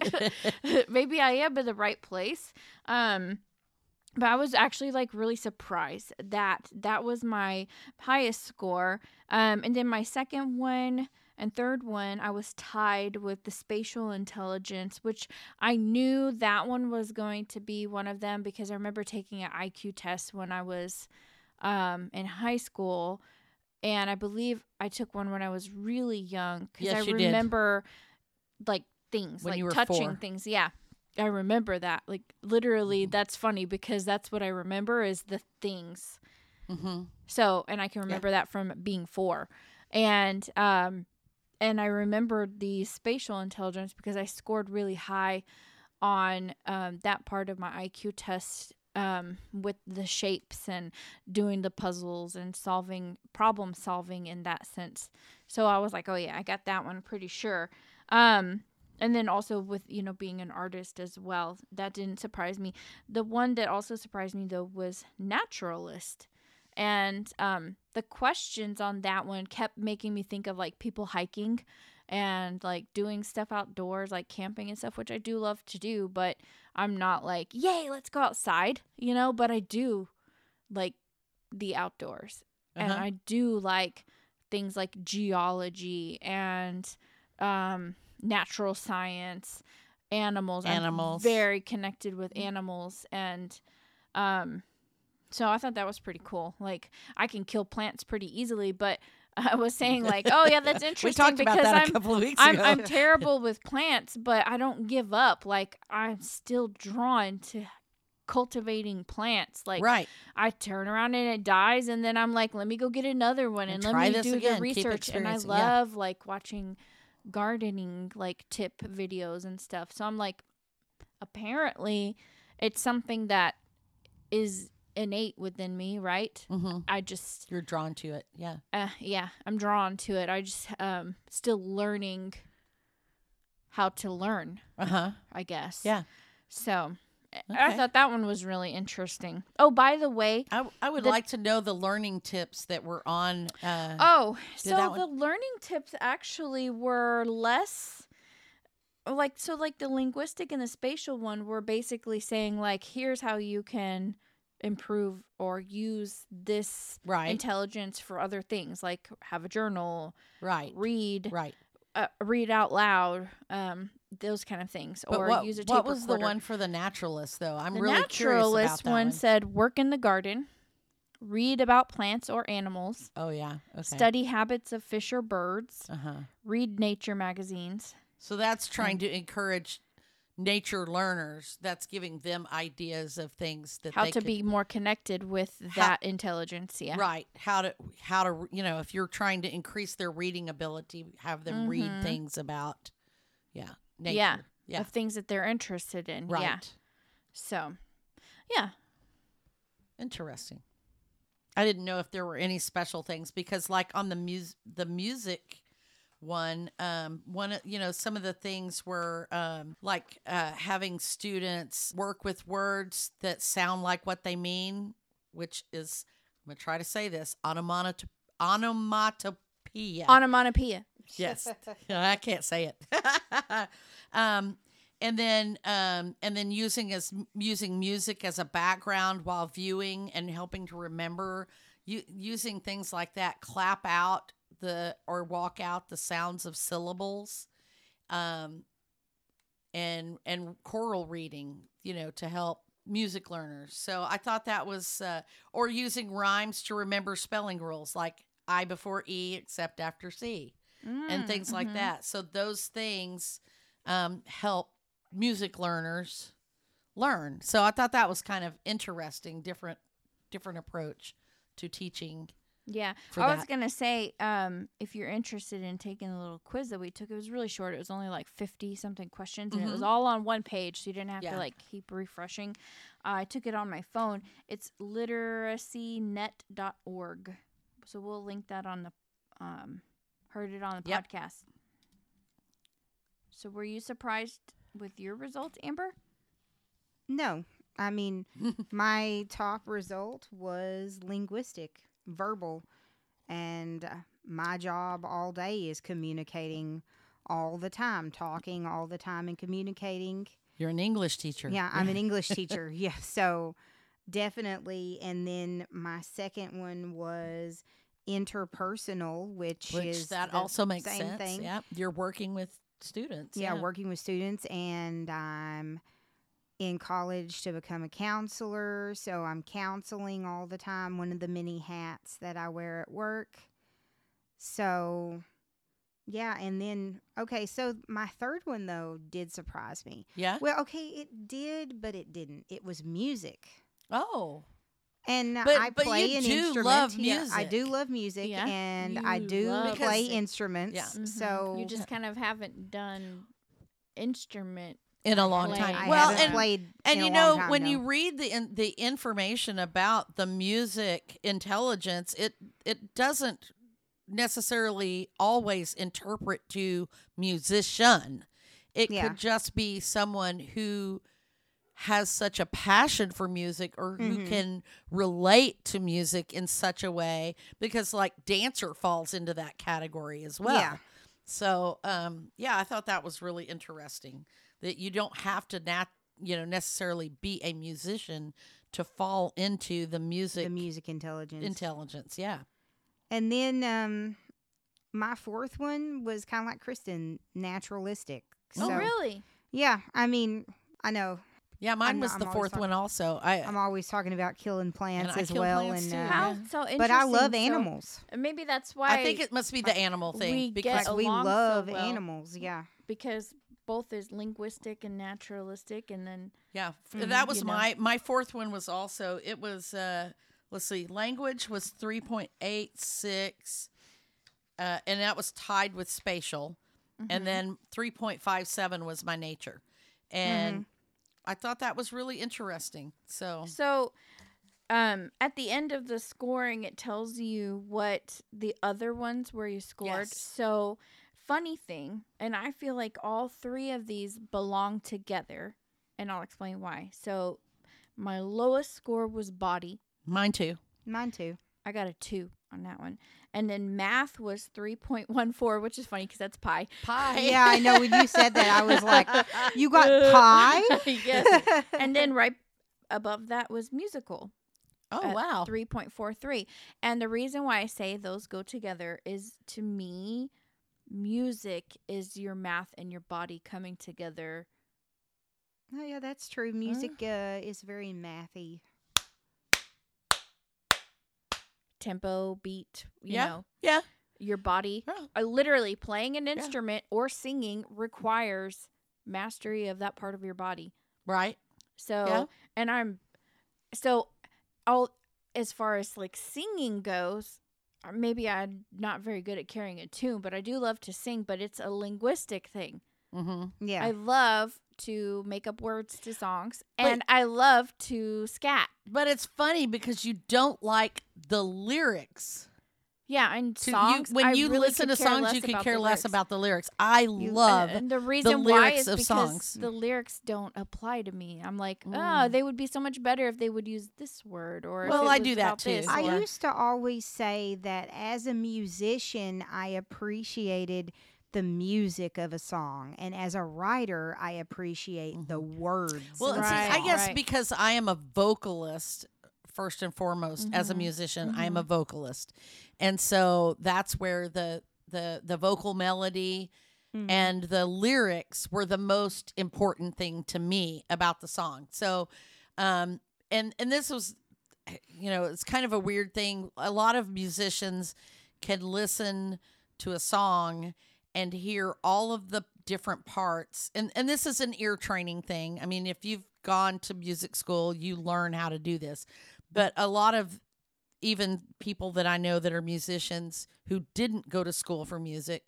maybe I am in the right place. Um, but I was actually like really surprised that that was my highest score. Um, and then my second one and third one, I was tied with the spatial intelligence, which I knew that one was going to be one of them because I remember taking an I Q test when I was um, in high school. And I believe I took one when I was really young because
Yes,
I
you did.
remember like things,
When
like
you were
touching
four.
things. Yeah. I remember that. Like, literally,
Mm-hmm.
that's funny because that's what I remember is the things.
Mm-hmm.
So, and I can remember that from being four. And, um, and I remembered the spatial intelligence because I scored really high on um, that part of my I Q test, um, with the shapes and doing the puzzles and solving, problem solving in that sense. So I was like, oh yeah, I got that one pretty sure. Um, and then also with, you know, being an artist as well, that didn't surprise me. The one that also surprised me though was naturalist. And um, the questions on that one kept making me think of like people hiking and like doing stuff outdoors, like camping and stuff, which I do love to do, but I'm not like, yay, let's go outside, you know, but I do like the outdoors. Uh-huh. And I do like things like geology and um, natural science, animals.
Animals.
I'm very connected with animals. And um, so I thought that was pretty cool. Like, I can kill plants pretty easily, but I was saying like, oh yeah, that's interesting.
We talked
because
about that
I'm,
a couple of weeks
I'm,
ago.
I'm terrible with plants, but I don't give up. Like, I'm still drawn to cultivating plants. Like,
right.
I turn around and it dies, and then I'm like, let me go get another one and,
And
let
try
me
this
do
again.
the
Keep
research. And I
experiencing. Yeah.
love like watching gardening like tip videos and stuff. So I'm like, apparently it's something that is innate within me, right?
Mm-hmm.
I just
You're drawn to it. Yeah.
uh, yeah, I'm drawn to it. I just um still learning how to learn,
Uh-huh.
I guess.
Yeah.
So I
Okay.
thought that one was really interesting. Oh, by the way,
I, I would
The-
like to know the learning tips that were on. Uh,
oh,
Did
so
that
the learning tips actually were less like, so like the linguistic and the spatial one were basically saying like, here's how you can improve or use this
right.
intelligence for other things, like have a journal,
right.
read,
Right.
uh, read out loud, um, those kind of things,
But
or
what,
use a tape
what was
recorder.
the one for the naturalist, though? I'm
The
really curious about
naturalist
that
one,
one.
said work in the garden, read about plants or animals,
Oh, yeah. Okay.
study habits of fish or birds,
Uh-huh.
read nature magazines.
So that's trying to encourage nature learners. That's giving them ideas of things that
How
they
to
could,
be more connected with
How-
that intelligence. Yeah.
right. How to how to you know, if you're trying to increase their reading ability, have them read
Mhm.
things about yeah nature.
Yeah.
Yeah.
Of things that they're interested in.
Right.
Yeah. So, yeah.
Interesting. I didn't know if there were any special things because, like on the mus the music one, um, one of- you know, some of the things were um, like uh, having students work with words that sound like what they mean, which is I'm gonna try to say this onomatopoeia. Onomatopoeia.
Onomatopoeia.
Yes, I can't say it. um, and then, um, and then using as using music as a background while viewing and helping to remember, u- using things like that. Clap out the or walk out the sounds of syllables, um, and and choral reading. You know, to help music learners. So I thought that was, uh, or using rhymes to remember spelling rules, like I before E except after C. And things like
mhm.
that. So those things um, help music learners learn. So I thought that was kind of interesting, different, different approach to teaching.
Yeah,
for
I was
that.
gonna say, um, if you're interested in taking the little quiz that we took, it was really short. It was only like fifty something questions, and it was
Mhm.
all on one page, so you didn't have
Yeah.
to like keep refreshing. Uh, I took it on my phone. It's literacy net dot org, so we'll link that on the. Um, heard it on the
Yep.
podcast. So, were you surprised with your results, Amber?
No. I mean, my top result was linguistic, verbal. And uh, my job all day is communicating all the time, talking all the time and communicating.
You're an English teacher.
Yeah, I'm an English teacher. Yeah, so definitely. And then my second one was interpersonal, which,
Which
is
that
the
also makes
same
sense.
thing.
Yeah. You're working with students.
Yeah, working with students, and I'm in college to become a counselor, so I'm counseling all the time, one of the many hats that I wear at work. So, yeah, and then, okay, so my third one, though, did surprise me.
Yeah.
Well, okay, it did, but it didn't. It was music.
Oh.
And
But-
I
but
play
you
an
do
instrument.
love
Yeah, I do
music.
love music,
Yeah,
and
you
I do
love
play
music.
instruments.
Yeah.
Mhm.
So
You just kind of haven't done instrument.
In a long
Play.
time.
I
well,
haven't
and
played
And
in a
you
long
know,
time,
when
no.
you read the in, the information about the music intelligence, it it doesn't necessarily always interpret to musician. It
Yeah.
could just be someone who has such a passion for music or who
Mhm.
can relate to music in such a way, because like dancer falls into that category as well.
Yeah.
So, um, yeah, I thought that was really interesting that you don't have to nat- you know, necessarily be a musician to fall into the music,
The music intelligence.
intelligence. Yeah.
And then um, my fourth one was kind of like Kristen, naturalistic.
Oh,
So,
really?
Yeah, I mean, I know
Yeah, mine
I'm-
was
I'm
the
always
fourth
talking-
one also. I
I'm always talking about killing plants
I
as
kill
well,
plants
and
too,
uh,
yeah.
How so interesting.
but I love
So,
animals.
maybe that's why
I think it must be the animal thing
we
because
get
Like we
along so
love
well.
animals. Yeah.
because both is linguistic and naturalistic, and then
yeah, f-
Mhm,
that was
you know.
my my fourth one was also it was uh let's see, language was three point eight six, uh, and that was tied with spatial, and then three point five seven was my nature, and I thought that was really interesting. So
so um at the end of the scoring it tells you what the other ones where you scored.
Yes.
So funny thing, and I feel like all three of these belong together, and I'll explain why. So my lowest score was body.
mine too.
Mine too.
I got a two on that one. And then math was three point one four, which is funny because that's pi.
Pie.
Yeah, I know. When you said that, I was like, "You got pie?"
Yes. And then right above that was musical.
Oh
at
wow.
three point four three. And the reason why I say those go together is, to me, music is your math and your body coming together.
Oh yeah, that's true. Music uh, is very mathy.
Tempo, beat, you
Yeah.
know,
Yeah.
your body.
Oh,
Uh, literally playing an instrument or singing requires mastery of that part of your body.
right.
So,
Yeah.
and I'm, so I'll, as far as like singing goes, or maybe I'm not very good at carrying a tune, but I do love to sing, but it's a linguistic thing.
Mm-hmm.
Yeah.
I love to make up words to songs,
But-
and I love to scat.
But it's funny because you don't like the lyrics.
Yeah, and
To
songs.
you, when
I
you
really
listen
could
to
care
songs,
less
you could
about
care
the
less
lyrics.
about the lyrics. I
You-
love.
And the reason why
lyrics
is
of
because
songs.
the lyrics don't apply to me. I'm like, oh,
Mm.
they would be so much better if they would use this word, or if
Well,
it
I
was
do that
about
too.
this,
I
or-
used to always say that as a musician, I appreciated the music of a song, and as a writer, I appreciate the words.
Mm-hmm. Well,
of
and see,
a
Right,
I
song.
guess
right.
because I am a vocalist first and foremost. As a
Mhm.
musician, I am a vocalist, and so that's where the the the vocal melody
Mhm.
and the lyrics were the most important thing to me about the song. So, um, and and this was, you know, it's kind of a weird thing. A lot of musicians can listen to a song and hear all of the different parts. And and this is an ear training thing. I mean, if you've gone to music school, you learn how to do this. But a lot of even people that I know that are musicians who didn't go to school for music,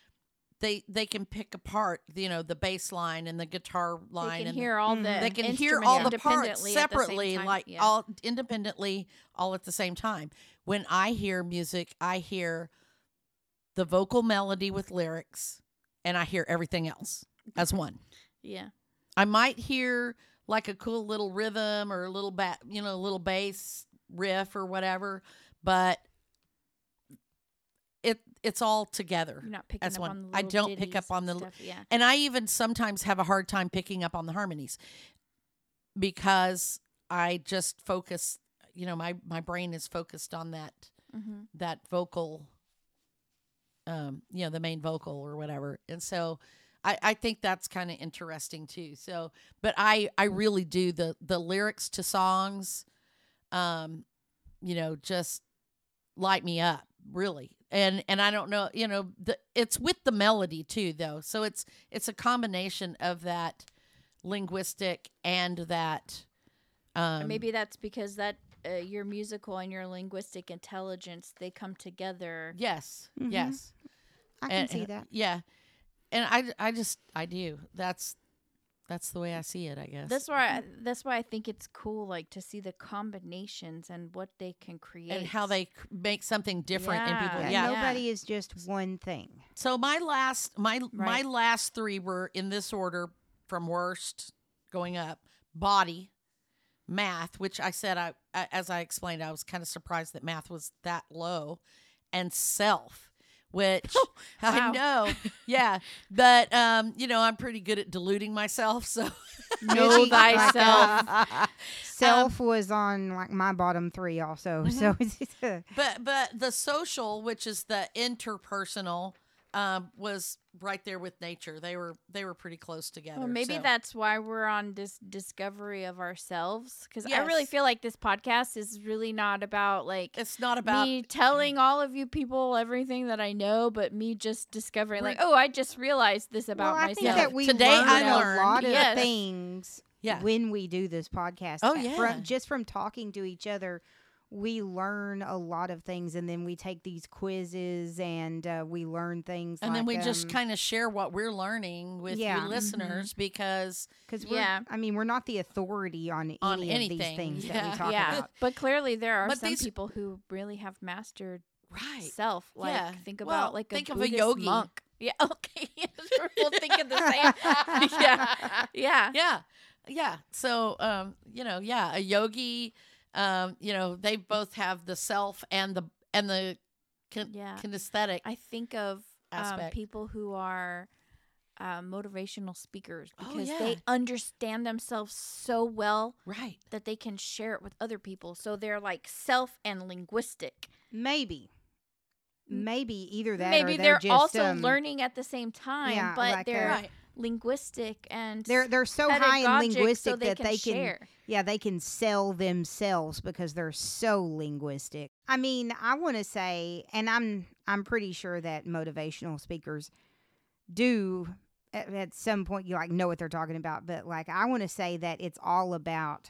they they can pick apart, you know, the bass line and the guitar line,
they can
and
hear all the
Mhm.
they can hear
instruments
all the parts
independently at the same
separately,
time.
like
Yeah.
all independently, all at the same time. When I hear music, I hear the vocal melody with lyrics, and I hear everything else as one.
yeah.
I might hear like a cool little rhythm or a little ba- you know, a little bass riff or whatever, but it it's all together.
You're not picking
as
up
one.
on the
I
little
don't pick
ditties
up on
and
the-
stuff. Yeah.
And I even sometimes have a hard time picking up on the harmonies because I just focus, you know, my my brain is focused on that
Mm-hmm.
that vocal, um, you know, the main vocal or whatever. And so I, I think that's kind of interesting too. So, but I, I really do the, the lyrics to songs, um, you know, just light me up really. And, and I don't know, you know, the, it's with the melody too, though. So it's, it's a combination of that linguistic and that, um,
And maybe that's because that uh, your musical and your linguistic intelligence, they come together.
yes,
Mhm.
yes.
I can
And-
see
and-
that.
Yeah. And I, I just, I do. That's, that's the way I see it, I guess.
That's why. I, that's why I think it's cool, like to see the combinations and what they can create
and how they c- make something different in
Yeah.
people.
Yeah,
Yeah.
no-
Nobody is just one thing.
So my last my my
Right.
last three were in this order from worst going up: body, math, which I said I, I as I explained, I was kind of surprised that math was that low, and self, which I
wow.
know, yeah, but um, you know, I'm pretty good at deluding myself, so
Know
Like,
thyself.
uh, self was on like my bottom three also. So it's uh,
But but the social, which is the interpersonal, um, was right there with nature. They were they were pretty close together.
Well, maybe
so.
that's why we're on this discovery of ourselves. Because I really
Yes.
feel like this podcast is really not about like
It's not about
me telling all of you people everything that I know, but me just discovering like,
We're-
oh, I just realized this about
well, I
myself.
think that we
Today
learn
I
a
learned,
lot of
yes.
things
Yeah.
when we do this podcast.
Oh,
Uh,
yeah.
from, just from talking to each other, we learn a lot of things, and then we take these quizzes and uh, we learn things.
and
like,
then we just
um,
kind of share what we're learning with
Yeah.
you listeners because
Because we're,
Yeah.
I mean, we're not the authority on any
On
of
anything,
these things that
yeah.
we talk
yeah,
about.
but clearly there are
But
some
these-
people who really have mastered
right.
self. Like
Yeah.
think
Well,
about like a
think of a
Buddhist
yogi.
monk. Yeah. Okay. We're both thinking the same. yeah. Yeah.
Yeah. Yeah. So um, you know, yeah, a yogi, um, you know, they both have the self and the and the kin-
Yeah.
kinesthetic.
I think of um,
Aspect.
people who are uh, motivational speakers
Oh,
because
yeah.
they understand themselves so well
Right.
that they can share it with other people. So they're like self and linguistic.
Maybe. Maybe either that or
Maybe
they're,
they're,
just,
also
um,
learning at the same time,
yeah,
but
like, uh,
they're
Right.
linguistic and
They're they're so high in
pedagogic
linguistic
so they
that
can
they can
share.
yeah they can sell themselves because they're so linguistic. I mean, I want to say, and I'm I'm pretty sure that motivational speakers do at, at some point you like know what they're talking about, but like I want to say that it's all about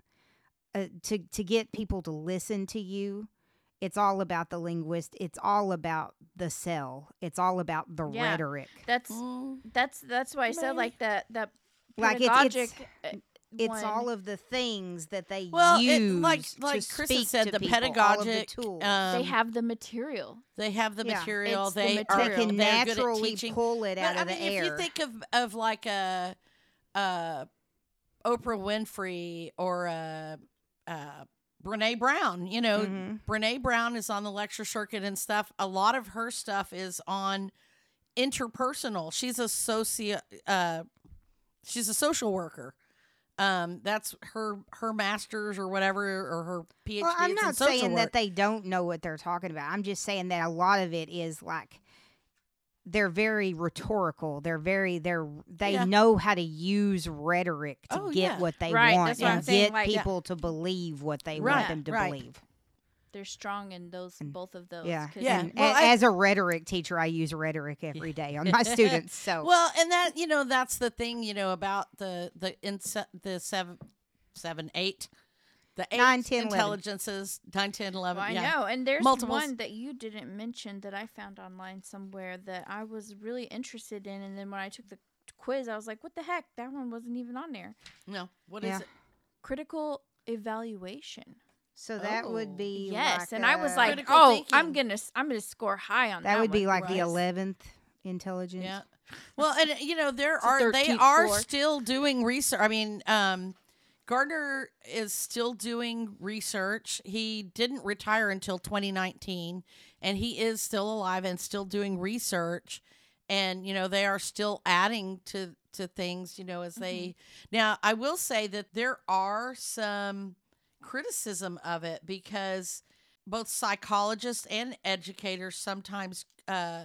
uh, to to get people to listen to you. It's all about the linguist. It's all about the sell. It's all about the
Yeah.
rhetoric.
That's
Mm,
that's that's why I said
Maybe.
like that that
Like, it's-
pedagogic.
it's-
uh,
It's
one.
all of the things that they
Well, it-
use
like-
to
like Kristen
speak
said,
to
the
people, all of the
pedagogic,
tools.
um,
they have the material.
they have the
Yeah.
material.
It's the
They are
they
material.
can
they're good at
naturally
teaching.
pull it out
But,
of
I mean,
the
if
air.
you think of of like a, uh Oprah Winfrey or a, uh Brene Brown, you know,
Mhm.
Brene Brown is on the lecture circuit and stuff. A lot of her stuff is on interpersonal. She's a socio, uh, she's a social worker. Um, that's her her master's or whatever, or her PhD.
Well, I'm
is in
not
social
saying
work.
that they don't know what they're talking about. I'm just saying that a lot of it is like they're very rhetorical. They're very they're they
Yeah.
know how to use rhetoric to
Oh,
get
yeah.
what they
Right,
want
that's what I'm
and
saying,
get
like- Yeah.
people to believe what they
Right,
want them to
right.
believe.
They're strong in those
And-
both of those.
Yeah.
'cause-
Yeah.
And
Well,
a-
I-
as a rhetoric teacher, I use rhetoric every day on my students. So
Well, and that you know that's the thing you know about the the inse- the seven seven eight the eight
Nine, ten, eleven.
intelligences nine ten eleven.
Well, I
yeah.
know. And there's
Multiples.
one that you didn't mention that I found online somewhere that I was really interested in. And then when I took the quiz, I was like, what the heck? That one wasn't even on there.
No, what is
Yeah.
it?
Critical evaluation.
so that
Oh.
would be
Yes.
like,
and I was
uh,
like,
Critical
oh,
thinking.
I'm going to I'm gonna score high on that
that would be
one.
like the
Right.
eleventh intelligence.
Yeah. Well, and you know there
It's a
are they
thirteenth
are
floor.
still doing research. I mean, um, Gardner is still doing research. He didn't retire until twenty nineteen, and he is still alive and still doing research. And you know they are still adding to to things. You know as they now. I will say that there are some criticism of it because both psychologists and educators sometimes uh,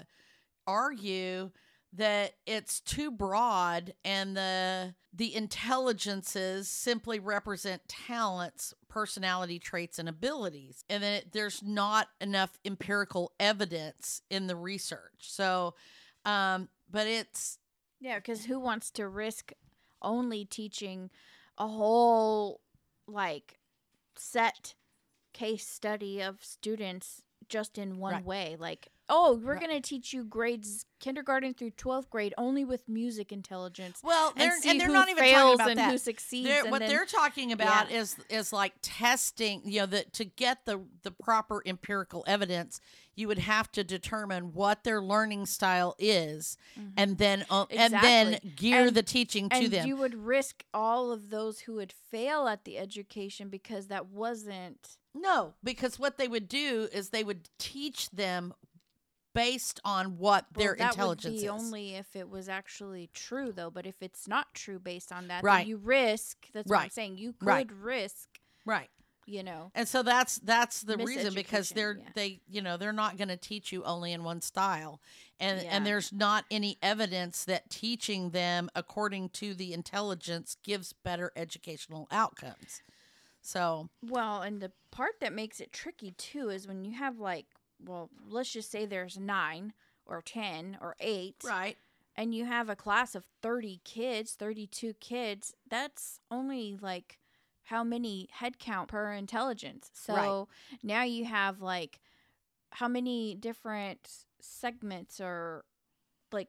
argue that it's too broad and the the intelligences simply represent talents, personality traits, and abilities, and that it, there's not enough empirical evidence in the research. So, um, but it's
Yeah, because who wants to risk only teaching a whole like set case study of students just in one
Right.
way? Like oh, we're going to teach you grades kindergarten through twelfth grade only with music intelligence.
Well, they're,
and, see
and they're
who
not even
fails
talking about
and
that.
who succeeds.
They're,
and
what
then,
they're talking about
yeah.
is is like testing. You know, that to get the the proper empirical evidence, you would have to determine what their learning style is,
Mhm.
and then uh, and then
Exactly.
gear
And-
the teaching to
and
them.
you would risk all of those who would fail at the education because that wasn't.
No, because what they would do is they would teach them based on what
Well,
their
that
intelligence
would be
is.
only if it was actually true, though. But if it's not true based on that,
Right.
then you risk. That's what I'm
Right.
saying. You could
Right.
risk.
Right.
You know.
And so that's that's the reason, because
Miseducation,
they're
yeah.
they you know they're not going to teach you only in one style, and
Yeah.
and there's not any evidence that teaching them according to the intelligence gives better educational outcomes. So
Well, and the part that makes it tricky too is when you have like, well, let's just say there's nine or ten or eight,
right,
and you have a class of thirty kids, thirty-two kids. That's only like how many head count per intelligence. So now you have like how many different segments or like,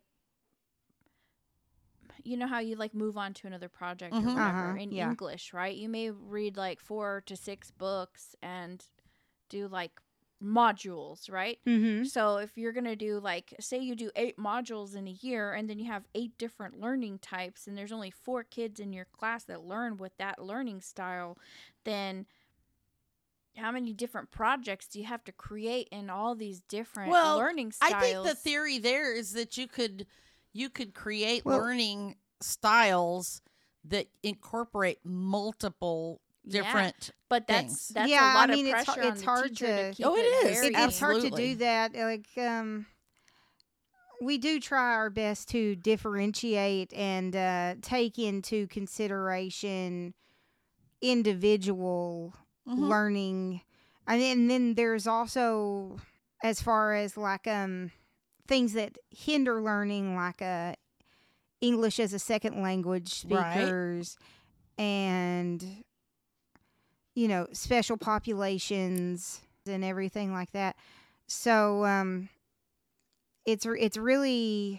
you know how you like move on to another project
Mhm.
or whatever
Uh-huh,
in
yeah.
English, right? You may read like four to six books and do like modules, right?
Mm-hmm.
So if you're going to do like, say you do eight modules in a year and then you have eight different learning types and there's only four kids in your class that learn with that learning style, then how many different projects do you have to create in all these different
well,
learning styles?
I think the theory there is that you could you could create
Well-
learning styles that incorporate multiple
Yeah.
different.
But that's
things.
that's
Yeah,
a lot
I mean,
of
it's
pressure
har-
on
it's
the
hard
teacher
to-
to keep
Oh, it
it
is.
very-
It, it's hard to
Absolutely.
do that. Like, um, we do try our best to differentiate and uh, take into consideration individual
Mhm.
learning. And then, and then there's also, as far as like um things that hinder learning, like uh, English as a second language
Right.
speakers, and you know, special populations and everything like that. So um, it's re- it's really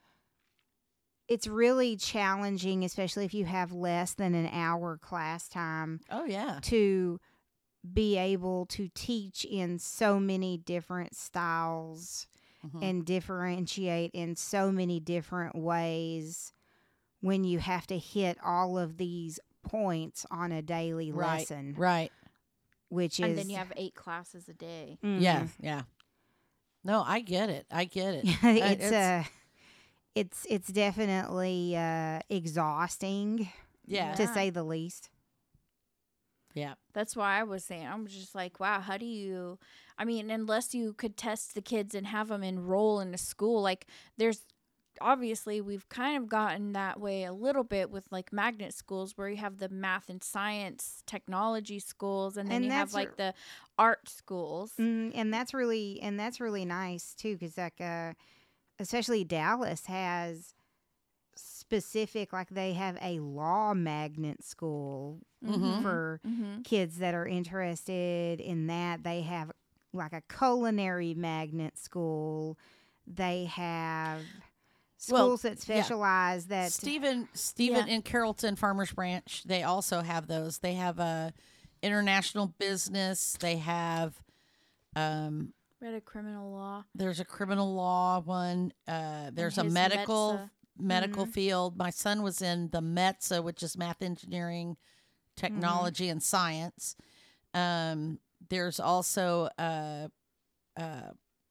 it's really challenging, especially if you have less than an hour class time,
Oh yeah.
to be able to teach in so many different styles
Mhm.
and differentiate in so many different ways when you have to hit all of these points on a daily
Right.
lesson,
Right.
which is
and then you have eight classes a day.
Mhm.
Yeah. Yeah. No, I get it. I get it.
it's,
Uh,
it's uh it's it's definitely uh exhausting,
yeah.
to
Yeah.
say the least.
Yeah.
That's why I was saying, I'm just like, wow, how do you, I mean, unless you could test the kids and have them enroll in a school, like there's, obviously we've kind of gotten that way a little bit with like magnet schools where you have the math and science technology schools and then
And
you have
that's
like
r-
the art schools.
Mm, and that's really and that's really nice too, because like uh especially Dallas has specific, like they have a law magnet school
Mhm.
for
Mm-hmm.
kids that are interested in that. They have like a culinary magnet school. They have
Well,
schools that specialize that
Stephen Stephen
Yeah.
in Carrollton Farmers Branch, they also have those. They have a international business. They have um
Read a criminal law.
there's a criminal law one. Uh there's a
his
medical
Metsa.
medical
Mhm.
field. My son was in the METSA, which is math, engineering, technology, and science. Um there's also uh uh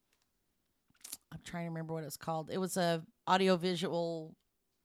I'm trying to remember what it's called. It was a audiovisual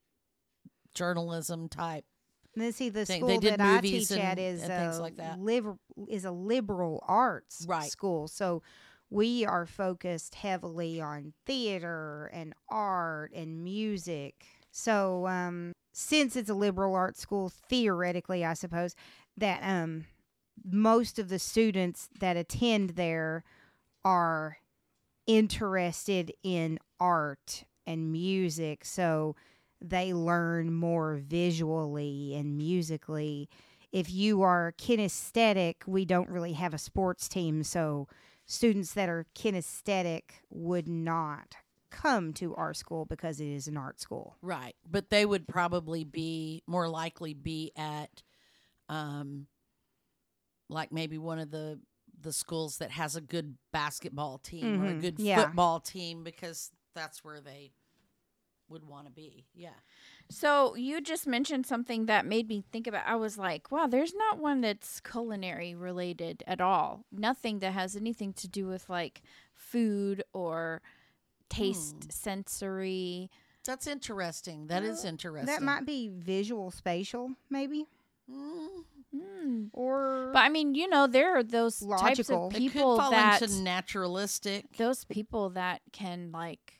journalism type.
Let's see, the
They-
school
they did
that I
movies
teach at
and-
is
and
a
things like that.
liber- is a liberal arts
Right.
school. So we are focused heavily on theater and art and music. So um, since it's a liberal arts school, theoretically, I suppose that um, most of the students that attend there are interested in art and music. So they learn more visually and musically. If you are kinesthetic, we don't really have a sports team, so students that are kinesthetic would not come to our school because it is an art school.
Right. But they would probably be more likely be at um like maybe one of the the schools that has a good basketball team or a
Mhm.
good
Yeah.
football team, because that's where they would want to be. Yeah.
So you just mentioned something that made me think about. I was like, wow, there's not one that's culinary related at all. Nothing that has anything to do with like food or taste,
Hmm.
sensory.
That's interesting. That is interesting.
That might be visual spatial, maybe,
Mm.
Mm.
or
But I mean, you know, there are those types
Logical.
of
It could
people
fall
that
into naturalistic.
those people that can like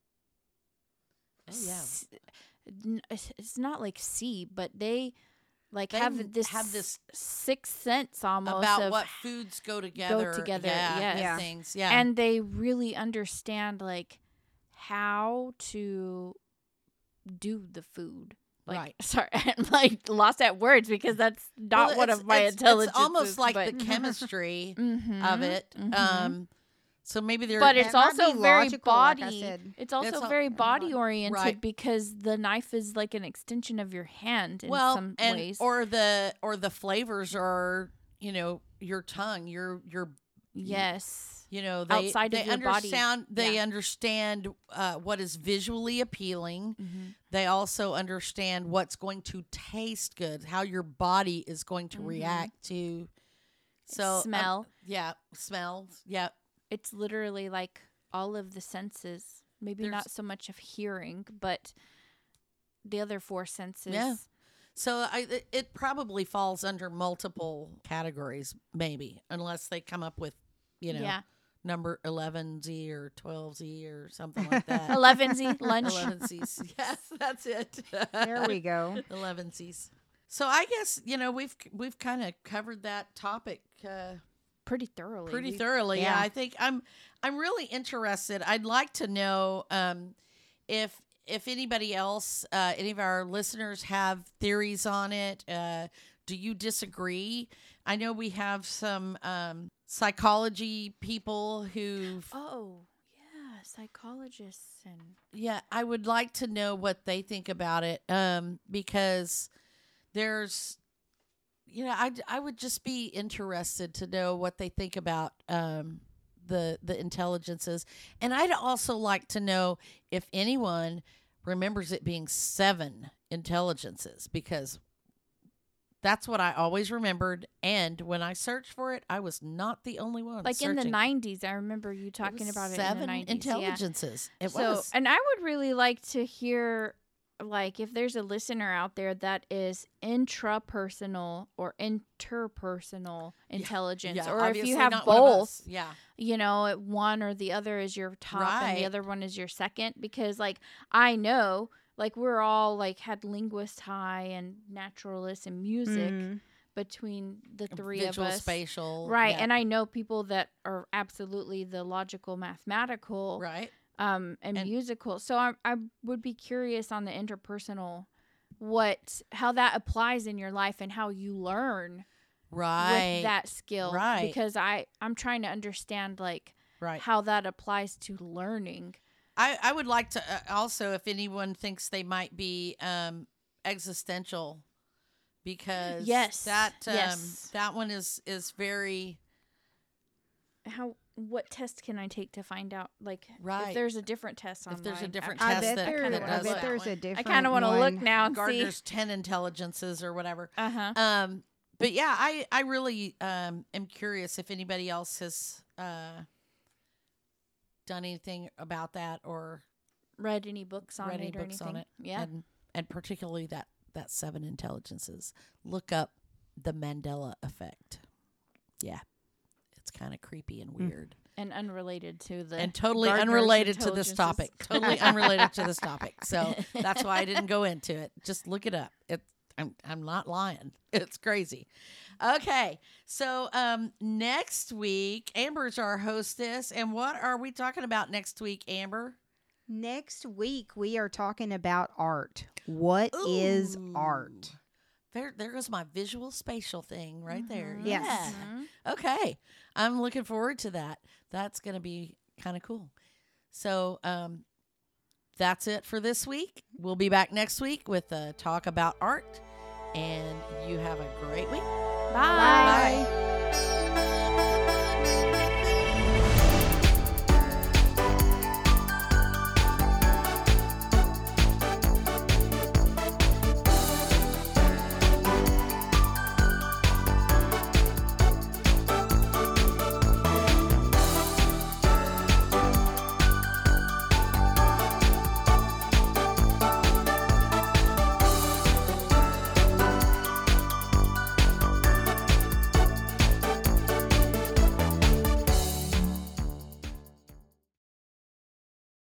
Oh, yeah.
s- n- it's it's not like see, but they like
They
have
m-
this
have this
sixth sense almost
About
of
what foods go together.
together,
Yeah.
yes.
and
Yeah.
Things. Yeah.
and they really understand like how to do the food. Like,
Right.
sorry, I'm like lost at words because that's not
Well,
one
it's-
of my
it's,
intelligences.
It's almost like
but,
the chemistry
Mhm,
of it.
mhm.
Um, so maybe they're.
but
That
it's
might
also
be
very
logical, like I
body.
said.
it's also
It's al-
very body oriented
Right.
because the knife is like an extension of your hand in
well,
some
and
ways.
or the or the flavors are, you know, your tongue, your your
yes.
you know they
Outside of
they
your body.
understand they
Yeah.
understand uh, what is visually appealing.
Mm-hmm.
They also understand what's going to taste good, how your body is going to
Mhm.
react to. So um,
Smell.
yeah, smells. Yeah,
It's literally like all of the senses. Maybe
There's-
not so much of hearing, but the other four senses.
Yeah. So I it- it probably falls under multiple categories, maybe, unless they come up with, you know,
Yeah.
number eleven Z or twelve Z or something like that.
eleven Z lunch.
eleven Z's. Yes, that's it.
there we go.
eleven Z's. So I guess, you know, we've we've kind of covered that topic uh,
Pretty thoroughly.
pretty
We-
thoroughly. Yeah.
yeah.
I think I'm I'm really interested. I'd like to know um, if if anybody else, uh, any of our listeners have theories on it. Uh, do you disagree? I know we have some um, psychology people who,
Oh, yeah, psychologists and
yeah, I would like to know what they think about it, um, because there's, you know, I, I would just be interested to know what they think about um, the the intelligences, and I'd also like to know if anyone remembers it being seven intelligences, because that's what I always remembered, and when I searched for it, I was not the only one.
like in the
searching.
nineties. I remember you
It
talking
was
about it
seven
in the nineties.
intelligences. It
so,
was.
and I would really like to hear, like, if there's a listener out there that is intrapersonal or interpersonal intelligence,
Yeah,
or if you
obviously
have
not one of
both,
us. Yeah.
you know, one or the other is your top and the
Right.
other one is your second. Because, like, I know, like, we're all like had linguist high and naturalist and music
Mhm.
between the three
Visual,
of us.
spatial.
Right.
yeah.
And I know people that are absolutely the logical, mathematical,
right.
um, and,
And-
musical. So I, I would be curious on the interpersonal, what, how that applies in your life and how you learn
Right.
with that skill.
Right.
Because I, I'm trying to understand, like,
right.
how that applies to learning.
I, I would like to uh, also, if anyone thinks they might be um, existential, because
Yes,
that um,
yes.
that one is is very
How, what test can I take to find out, like,
Right.
if there's a different test online?
If there's a different
Actually,
I
test
bet
that
there.
kinda
I
does
bet
that
there's
one.
a
I
different.
kind of want to look
one.
now and see.
Gardner's ten intelligences or whatever.
Uh huh.
Um, but yeah, I I really um am curious if anybody else has uh done anything about that or
Read any books on
read any
it or
books
anything?
on it.
Yeah.
and and particularly that that seven intelligences. Look up the Mandela effect. Yeah, it's kind of creepy and weird,
And unrelated to the
and totally
Gardner's
unrelated to this
intelligences.
topic. Totally unrelated to this topic. So that's why I didn't go into it. Just look it up. It. I'm I'm not lying. It's crazy. Okay, so um, next week, Amber's our hostess, and what are we talking about next week, Amber?
Next week we are talking about art. What is
Ooh.
art?
There, there goes my visual spatial thing right there.
Yes.
Yeah.
Mhm.
Okay. I'm looking forward to that. That's going to be kind of cool. So, um, that's it for this week. We'll be back next week with a talk about art. And you have a great week.
Bye.
Bye.